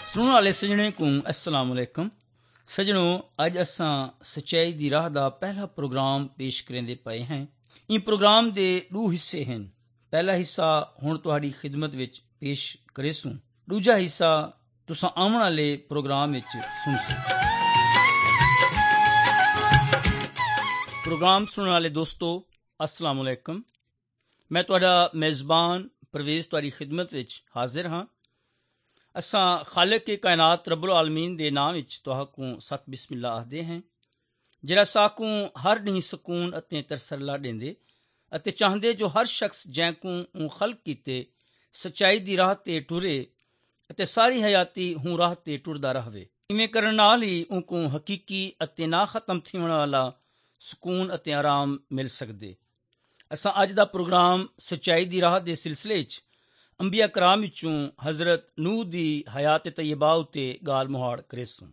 सुनने वाले सजने को अस्सलाम वालेकुम। सजनों, अज असां सच्चाई दी राह दा पहला प्रोग्राम पेश करेंदे पए हैं। इन प्रोग्राम दे दो हिस्से हैं। पहला हिस्सा हुण तुहाडी खिदमत विच पेश करेसूं, दूजा हिस्सा तुसां आउण वाले प्रोग्राम विच सुनसो। प्रोग्राम सुनने वाले दोस्तों, अस्सलाम वालेकुम। मैं तुहाडा मेज़बान परवेज़ तुहाडी खिदमत विच हाजिर हाँ। असां खालिक के कायनात रब्बुल आलमीन दे नाम विच तुहाकूं सत बिस्मिल्ला आखदे हैं, जिहड़ा साकूं हर ॾींहुं सकून अते तरसरला ॾेंदे अते चाहंदे जो हर शख्स जैकूं ऊं खल्क कीते सच्चाई दी राह ते टुरे अते सारी हयाती हूं राह ते टुरदा रहवे। इवें करण नाल ही ऊंकूं हकीकी अते ना खत्म थिवण वाला सकून अते आराम मिल सकदे। असां अज दा प्रोग्राम सच्चाई दी राह दे सिलसिले च अंबिया कराम विचों हज़रत नूह दी हयात तय्यबा उत्ते गाल मुहाड़ करेसूं।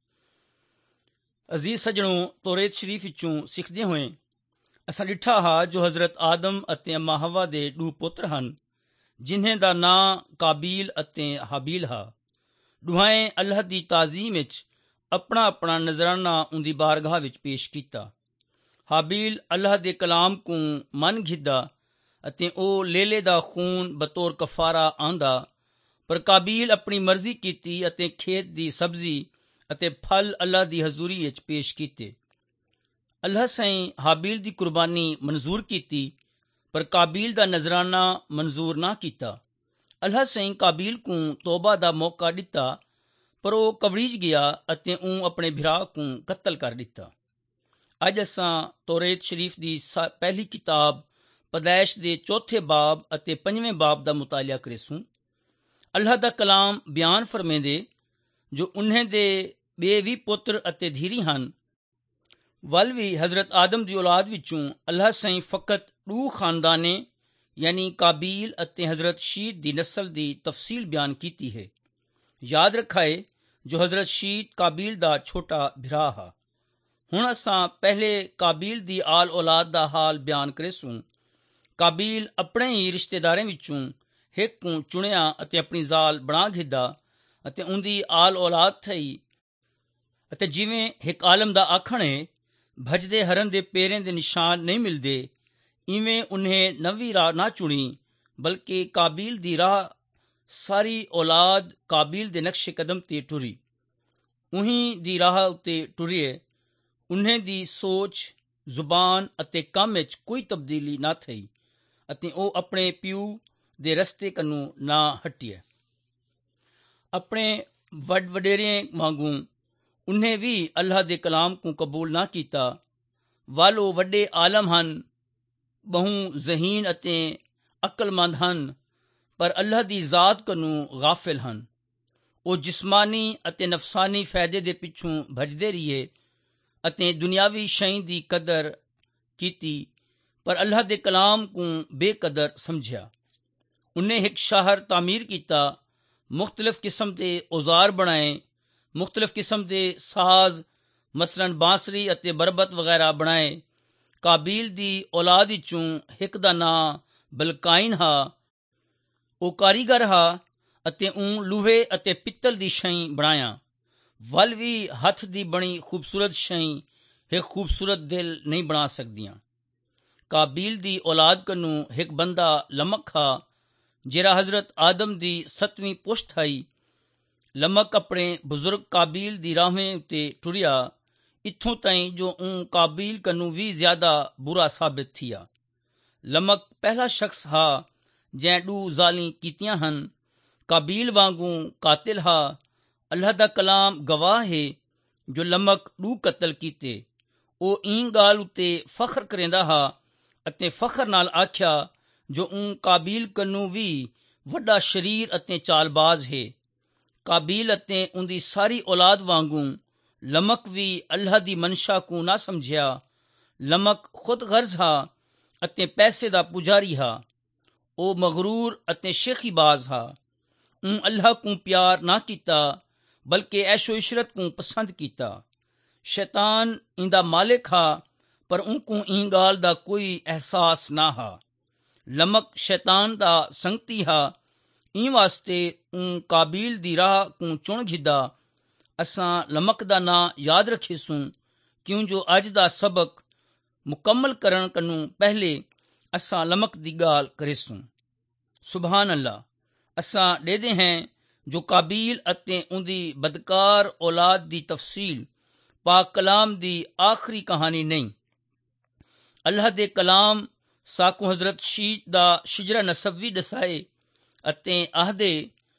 अजीज सजणों, तौरेत शरीफ विचों सिखदे होए असां ॾिठा हा जो हज़रत आदम अते अम्मा हवा दे दो पुत्र हन, जिन्हें दा नां काबील अते हाबील हा। दुहाएं अल्लाह दी ताज़ीम विच अपना अपना नजराना उंदी बारगाह विच पेश कीता। हाबील अल्लाह दे कलाम को मन घिदा अते ओ लेले दा खून बतौर कफारा आंदा, पर काबील अपनी मर्जी कीती अते खेत दी सब्जी अते फल अल्लाह दी हजूरी विच पेश कीते। अल्लाह साईं हाबील दी कुर्बानी मंजूर कीती, पर काबील दा नजराना मंजूर ना कीता। अल्लाह साईं काबील को तौबा दा मौका दिता, पर ओ कवड़ीज गया अते ऊं अपने भिरा को कत्ल कर दिता। अज असां तौरेत शरीफ दी पहली किताब पैदाइश दे चौथे बाब अते पंजवें बाब दा मुतालिया करेसूं। अल्लाह दा कलाम बयान फरमेंदे जो उन्हें दे बेवी पुत्र अते धीरी हन। वल भी हजरत आदम दी औलाद विचों अल्लाह साईं फकत दो खानदाने यानी काबील अते हजरत शीत दी नस्ल दी तफसील बयान कीती है। याद रखाए जो हजरत शीत काबील दा छोटा भिरा हा। हुण असां पहले काबील दी आल औलाद दा हाल बयान करेसूं। काबील अपने ही रिश्तेदारें विचों हिक को चुनिया अते अपनी जाल बना घिदा अते उंदी आल औलाद थई। अते जिवें हिक आलम दा आखण है, भजदे हरन दे पेरें दे निशान नहीं मिलदे, इवें उन्हें नवी राह ना चुनी, बल्कि काबील दी राह सारी औलाद काबील दे नक्शे कदम ते टुरी। उही दी राह उत्ते टुरिए उन्हें दी सोच, जुबान अते कम विच कोई तब्दीली ना थई अते ओ अपने प्यू दे रस्ते कन्नू ना हटिए। अपने वड वडेरें वांगू उन्हें भी अल्लाह दे कलाम को कबूल ना कीता। वल ओ वड्डे आलम हन, बहु जहीन अते अकलमंद हन, पर अल्लाह दी जात कन्नू गाफिल हन। ओ जिस्मानी अते नफसानी फायदे दे पिछों भजदे रहिए अते दुनियावी शई दी कदर कीती, पर अल्लाह दे कलाम को बेकदर समझिया। उन्हें एक शहर तामीर किया, मुख्तलिफ किस्म के औजार बनाए, मुख्तलिफ किस्म के साज मसलन बांसरी अते बरबत वगैरह बनाए। काबील दी औलाद विचों हिक दा नां बलकाइन हा। ओ कारीगर हा अते ऊं लोहे अते पित्तल दी शई बनाया। वल भी हथ दी बनी खूबसूरत शई एक खूबसूरत दिल नहीं बना सकदियां। काबील दी औलाद कन्नू एक बंदा लमक हा, जेरा हजरत आदम दी 7वीं पुश्त हई। लमक अपने बुजुर्ग काबील दी राहें उत्ते टुरिया, इत्थों ताईं जो ऊं काबील कन्नू भी ज्यादा बुरा साबित थिया। लमक पहला शख्स हा जैं दो जाली कीतियां हन। काबील वांगू कातिल हा। अल्लाह दा कलाम गवाह है जो लमक दो कत्ल कीते। ओ ई गाल उत्ते फख्र करेंदा हा अते फख्र नाल आख्या जो ऊं काबील कन्नू भी वड्डा शरीर अते चालबाज है। काबील अते उंदी सारी औलाद वांगू लमक भी अल्लाह दी मनशा को ना समझिया। लमक खुद गर्ज हा अते पैसे दा पुजारी हा। ओ मगरूर अते शेखीबाज हा। ऊं अल्लाह को प्यार ना कीता, बल्कि ऐशो इशरत को पसंद कीता। शैतान इंदा मालिक हा, पर उनको ई गाल दा कोई एहसास ना हा। लमक शैतान दा संगती हा। इन वास्ते काबिल दी राह को चुन घिदा असां लमक दा नां याद रखीसूं, क्यों जो अज दा सबक मुकम्मल करण कनु पहले असां लमक दी गाल करेसूं। सुभान अल्लाह। असां ॾेदे हैं जो काबिल ਅਤੇ ਉਹਦੀ ਬਦਕਾਰ ਔਲਾਦ ਦੀ ਤਫਸੀਲ ਪਾਕ ਕਲਾਮ ਦੀ ਆਖਰੀ ਕਹਾਣੀ ਨਹੀਂ। ਅੱਲਾਹ ਦੇ ਕਲਾਮ ਸਾਕੂ ਹਜ਼ਰਤ ਸ਼ੀਤ ਦਾ ਸ਼ਿਜਰਾ ਨਸਬੀ ਦਸਾਏ ਅਤੇ ਆਹਦੇ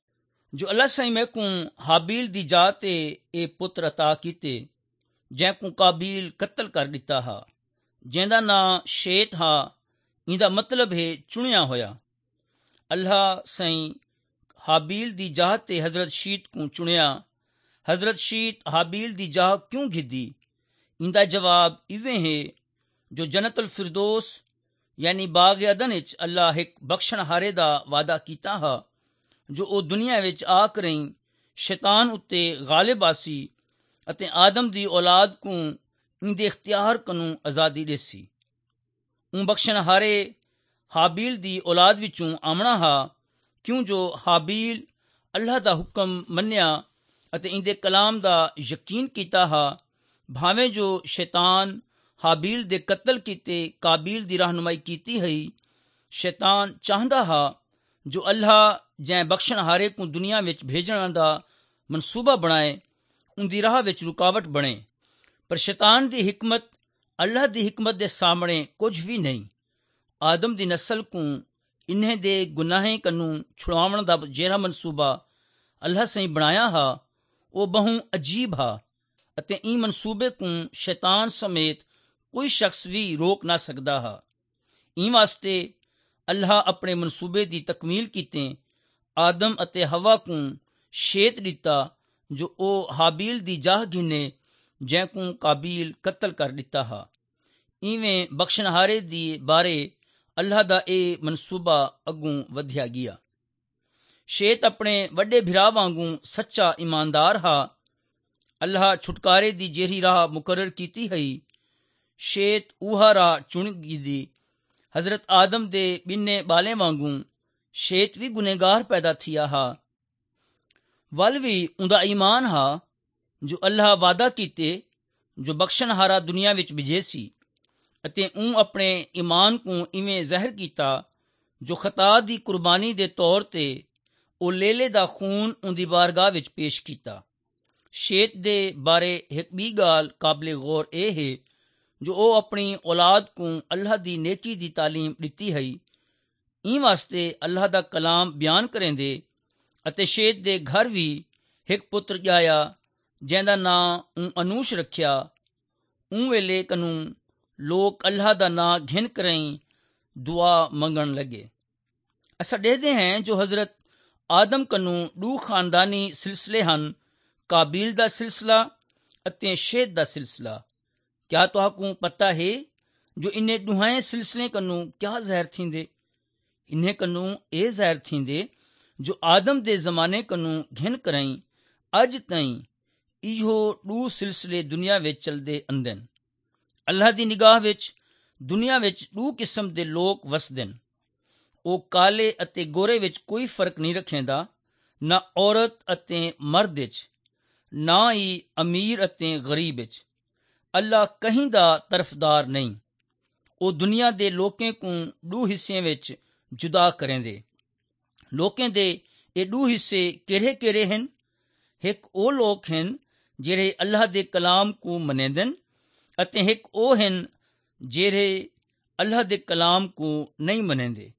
ਜੋ ਅੱਲਾਹ ਸਾਈਂ ਮੈਕੂ ਹਾਬੀਲ ਦੀ ਜਾਤ ਤੇ ਇਹ ਪੁੱਤਰ ਅਤਾ ਕੀਤੇ ਜੈਕੂ ਕਾਬੀਲ ਕਤਲ ਕਰ ਦਿੱਤਾ ਹਾ, ਜਿਹਦਾ ਨਾਂ ਸ਼ੇਤ ਹਾ। ਇਹਦਾ ਮਤਲਬ ਹੈ ਚੁਣਿਆ ਹੋਇਆ। ਅੱਲਾਹ ਸਾਈਂ हाबील दी जाह ते हजरत शीत को चुनिया। हजरत शीत हाबील दी जाह क्यों घिदी? इंदा जवाब इवें है जो जन्नतुल फिरदौस यानी बाग अदन विच अल्लाह एक बख्शण हारे दा वादा कीता हा, जो ओ दुनिया विच आ करई शैतान उत्ते गालिब आसी अते आदम दी औलाद को इंदे इख्तियार कनु आज़ादी देसी। बख्शण हारे हाबील दी औलाद विचों आमना हा, क्यों जो हाबील अल्लाह दा हुक्म मन्निया ਅਤੇ इंदे कलाम दा यकीन कीता हा। भावें जो शैतान हाबील दे कत्ल कीते काबिल दी रहनुमाई कीती है। शैतान चाहता हा जो अल्लाह जै बख्शण हारे को दुनिया विच भेजण दा मनसूबा बनाए उनदी राह विच रुकावट बने, पर शैतान दी हिकमत अल्लाह दी हिकमत दे सामने कुछ भी नहीं। आदम दी नस्ल को इन्हें दे गुनाहें कनु छुड़ावण दा जेड़ा मनसूबा अल्लाह सही बनाया हा वो बहु अजीब हा ਅਤੇ ई मनसूबे को शैतान समेत कोई शख्स भी रोक ना सकदा हा। ई वास्ते अल्लाह अपने मनसूबे दी तकमील कीते आदम ਅਤੇ हवा को शेत दिता जो ओ हाबील दी जाह घिने जैकू काबिल कत्ल कर दिता हा। इवें बख्शनहारे दी बारे अल्लाह दा ਇਹ मनसूबा अगों वधिया ਗਿਆ। शेत अपने वड्डे भिरा वांगू सच्चा ईमानदार हा। अल्लाह छुटकारे दी जेरी राह मुकर्रर कीती है, शेत उहा राह चुन गिदी। हजरत आदम दे बिन्ने बाले वांगू शेत भी गुनेगार पैदा थिया हा। वल भी उंदा ईमान हा जो अल्लाह वादा कीते जो बख्शण हारा दुनिया विच भेजेसी ਅਤੇ ਆਪਣੇ ईमान को इवें ज़हर कीता जो खता दी कुर्बानी दे तौर ते ओ लेले दा खून उंदी बारगाह विच पेश कीता। शेत दे बारे एक बी गाल काबिल गौर ए है जो ओ अपनी औलाद को अल्लाह दी नेकी दी तालीम दिती है। ई वास्ते अल्लाह दा कलाम बयान करेंदे ਅਤੇ शेत दे घर भी एक पुत्र जाया जैंदा नां अनूश रखिया। वेले कनू लोग अल्लाह दा नां घिन करई दुआ मंगण लगे। असां ॾेखदे हैं जो हजरत आदम कनू दू खानदानी सिलसिले हन, काबिल दा सिलसिला ਅਤੇ शेत दा सिलसिला। क्या तुहाकू पता है जो इन्हें दुहां सिलसिले कनू क्या ज़हर थींदे? इन्हें कनू ए ज़हर थींदे जो आदम दे ज़माने कनू घिन करई अज ताईं इहो दू सिलसिले दुनिया विच चलदे अंदन। अल्लाह दी निगाह विच दुनिया विच दू किस्म दे लोग वसदे न। ਉਹ ਕਾਲੇ ਅਤੇ ਗੋਰੇ ਵਿੱਚ ਕੋਈ ਫਰਕ ਨਹੀਂ ਰੱਖੇਂਦਾ, ਨਾ ਔਰਤ ਅਤੇ ਮਰਦ ਵਿੱਚ, ਨਾ ਹੀ ਅਮੀਰ ਅਤੇ ਗਰੀਬ ਵਿੱਚ। ਅੱਲਾ ਕਹੀਂ ਦਾ ਤਰਫਦਾਰ ਨਹੀਂ। ਉਹ ਦੁਨੀਆ ਦੇ ਲੋਕਾਂ ਨੂੰ ਦੋ ਹਿੱਸਿਆਂ ਵਿੱਚ ਜੁਦਾ ਕਰੇਂਦੇ। ਲੋਕਾਂ ਦੇ ਇਹ ਦੋ ਹਿੱਸੇ ਕਿਹੜੇ ਕਿਹੜੇ ਹਨ? ਇੱਕ ਉਹ ਲੋਕ ਹਨ ਜਿਹੜੇ ਅੱਲਾਹ ਦੇ ਕਲਾਮ को ਮਨੇਂਦੇ ਹਨ ਅਤੇ ਇੱਕ ਉਹ ਹਨ ਜਿਹੜੇ ਅੱਲਾਹ ਦੇ ਕਲਾਮ को ਨਹੀਂ ਮਨੇਂਦੇ।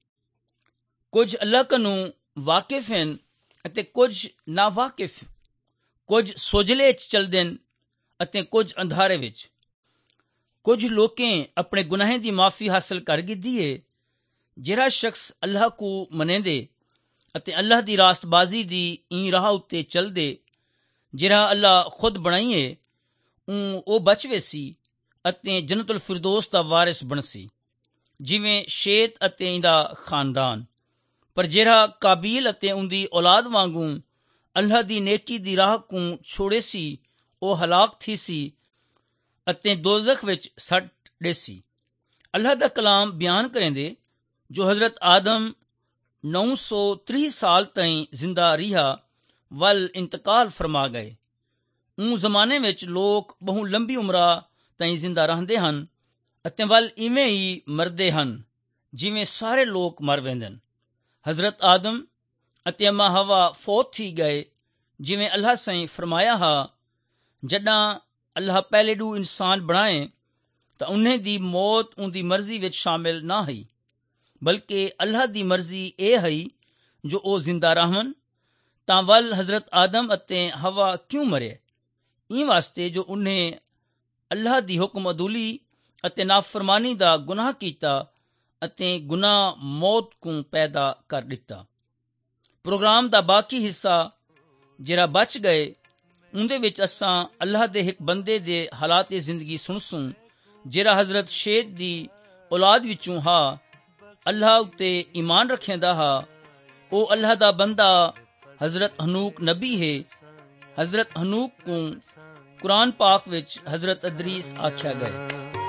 ਕੁਝ ਅੱਲਾਹ ਕਨੂੰ ਵਾਕਿਫ ਹਨ ਅਤੇ ਕੁਝ ਨਾ ਵਾਕਿਫ। ਕੁਝ ਸੋਝਲੇ 'ਚ ਚਲਦੇ ਹਨ ਅਤੇ ਕੁਝ ਅੰਧਾਰੇ ਵਿੱਚ। ਕੁਝ ਲੋਕਾਂ ਆਪਣੇ ਗੁਨਾਹਾਂ ਦੀ ਮਾਫੀ ਹਾਸਲ ਕਰ ਗਿੱਦੀ ਏ। ਜਿਹੜਾ ਸ਼ਖਸ ਅੱਲਾਹ को ਮਨੇਂਦੇ ਅਤੇ ਅੱਲਾਹ ਦੀ ਰਾਸਤਬਾਜ਼ੀ ਦੀ ਈ ਰਾਹ ਉੱਤੇ ਚਲਦੇ ਜਿਹੜਾ ਅੱਲਾਹ ਖੁਦ ਬਣਾਈਏ ਉਹ ਬਚਵੇ ਸੀ ਅਤੇ ਜੰਨਤੁਲ ਫਿਰਦੌਸ ਦਾ ਵਾਰਿਸ ਬਣਸੀ, ਜਿਵੇਂ ਸ਼ੇਤ ਅਤੇ ਇਹਦਾ ਖਾਨਦਾਨ। ਪਰ ਜਿਹੜਾ ਕਾਬੀਲ ਅਤੇ ਉਹਦੀ ਔਲਾਦ ਵਾਂਗੂ ਅੱਲਾਹ ਦੀ ਨੇਕੀ ਦੀ ਰਾਹ को ਛੋੜੇ ਸੀ ਉਹ ਹਲਾਕ ਥੀ ਸੀ ਅਤੇ ਦੋਜ਼ਖ ਵਿੱਚ ਸੱਟ ਡੇ ਸੀ। ਅੱਲਾਹ ਦਾ ਕਲਾਮ ਬਿਆਨ ਕਰੇਂਦੇ ਜੋ ਹਜ਼ਰਤ ਆਦਮ 930 ਸਾਲ ਤਾਈਂ ਜ਼ਿੰਦਾ ਰਿਹਾ ਵੱਲ ਇੰਤਕਾਲ ਫਰਮਾ ਗਏ। ਜ਼ਮਾਨੇ ਵਿੱਚ ਲੋਕ ਬਹੁ ਲੰਬੀ ਉਮਰਾਂ ਤਾਈਂ ਜ਼ਿੰਦਾ ਰਹਿੰਦੇ ਹਨ ਅਤੇ ਵੱਲ ਇਵੇਂ ਹੀ ਮਰਦੇ ਹਨ ਜਿਵੇਂ ਸਾਰੇ ਲੋਕ ਮਰ ਵਹਿੰਦੇ। ਹਜ਼ਰਤ ਆਦਮ ਅਤੇ ਅੰਮਾ ਹਵਾ ਫੌਤ ਥੀ ਗਏ ਜਿਵੇਂ अल्लाह साईं फरमाया हा, जॾां अल्लाह पहले ॾू इंसान बणाए त उन दी मौत उनदी मर्ज़ी विच शामिल ना हई, बल्कि अल्लाह दी मर्ज़ी ਇਹ हई जो ਉਹ ਜ਼ਿੰਦਾ रहन। ਤਾਂ ਵੱਲ हज़रत आदम ਅਤੇ हवा क्यों मरे? ई वास्ते जो उन्हें अल्लाह ਦੀ ਹੁਕਮ ਅਦੂਲੀ ਅਤੇ ਨਾਫਰਮਾਨੀ ਦਾ ਗੁਨਾਹ ਕੀਤਾ ਅਤੇ ਗੁਨਾਹ ਮੌਤ ਨੂੰ ਪੈਦਾ ਕਰ ਦਿੱਤਾ। ਪ੍ਰੋਗਰਾਮ ਦਾ ਬਾਕੀ ਹਿੱਸਾ ਜਿਹੜਾ ਬਚ ਗਏ ਉਹਦੇ ਵਿੱਚ ਅਸਾਂ ਅੱਲਾਹ ਦੇ ਇੱਕ ਬੰਦੇ ਦੇ ਹਾਲਾਤ ਜ਼ਿੰਦਗੀ ਸੁਣਸੂੰ ਜਿਹੜਾ ਹਜ਼ਰਤ ਸ਼ੇਖ ਦੀ ਔਲਾਦ ਵਿੱਚੋਂ ਹਾ, ਅੱਲਾਹ ਉੱਤੇ ਈਮਾਨ ਰੱਖਿੰਦਾ ਹਾ। ਉਹ ਅੱਲਾਹ ਦਾ ਬੰਦਾ ਹਜ਼ਰਤ ਹਨੂਕ ਨਬੀ ਹੈ। ਹਜ਼ਰਤ ਹਨੂਕ ਨੂੰ ਕੁਰਾਨ ਪਾਕ ਵਿੱਚ ਹਜ਼ਰਤ ਅਦਰੀਸ ਆਖਿਆ ਗਿਆ।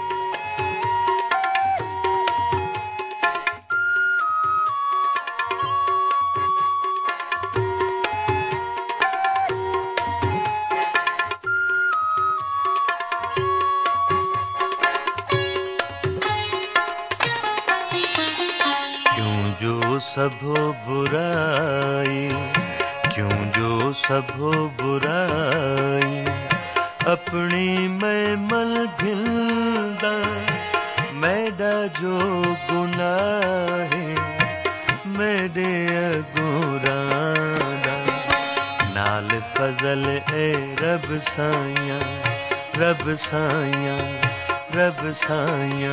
सबो बुराई, क्यों जो सबो बुराई, अपनी मैं मल गिलदा मैदा जो गुनाह मेरे अगुरादा। नाल फजल ए रब साइया, रब साइया, रब साइया।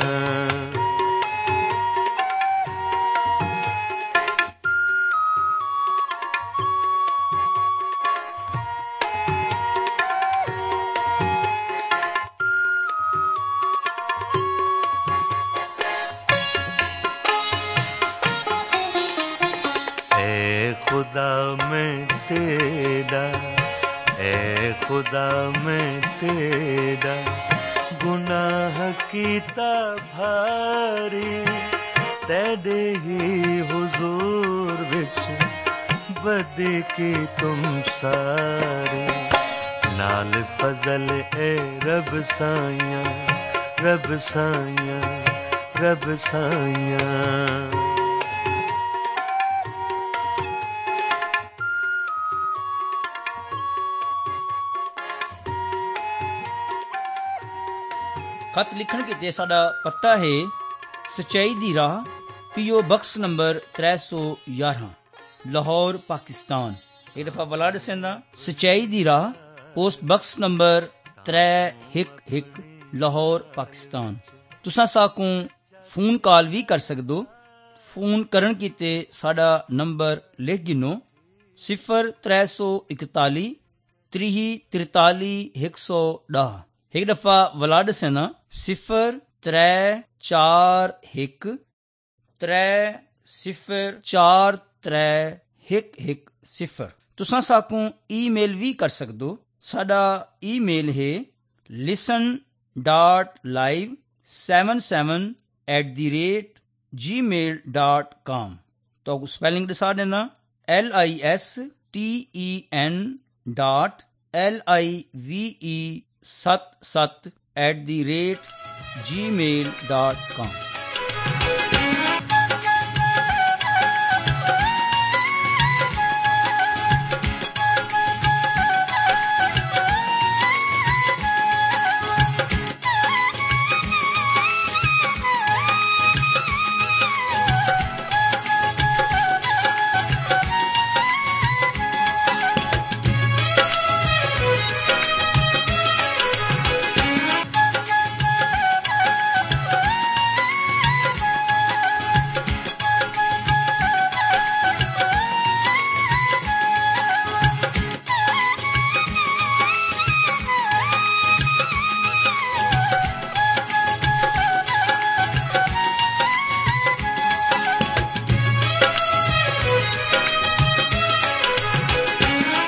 खुदा मैं तेरा, ए खुदा मैं तेरा, गुनाह कीता भारी तेरे ही हुजूर विच बदी की तुम सारी। नाल फजल ए रब साइया, रब साइया, रब साइया। खत लिखण किते साडा पता है सच्चाई दी राह, PO box number 311, Lahore Pakistan. एक दफा वला दसेंदा सच्चाई दी राह, post box number 311, Lahore Pakistan. तुसां साकू फोन कॉल भी कर सकदो। फोन करन किते साडा नंबर लिख गिनो 0341 3043 110। एक दफा वलाड सेना 0341 30431110। तुसां साकू ईमेल भी कर सकदो। साडा ईमेल है listen.live77@gmail.com। तो स्पेलिंग दसा देना listen.live77@gmail.com।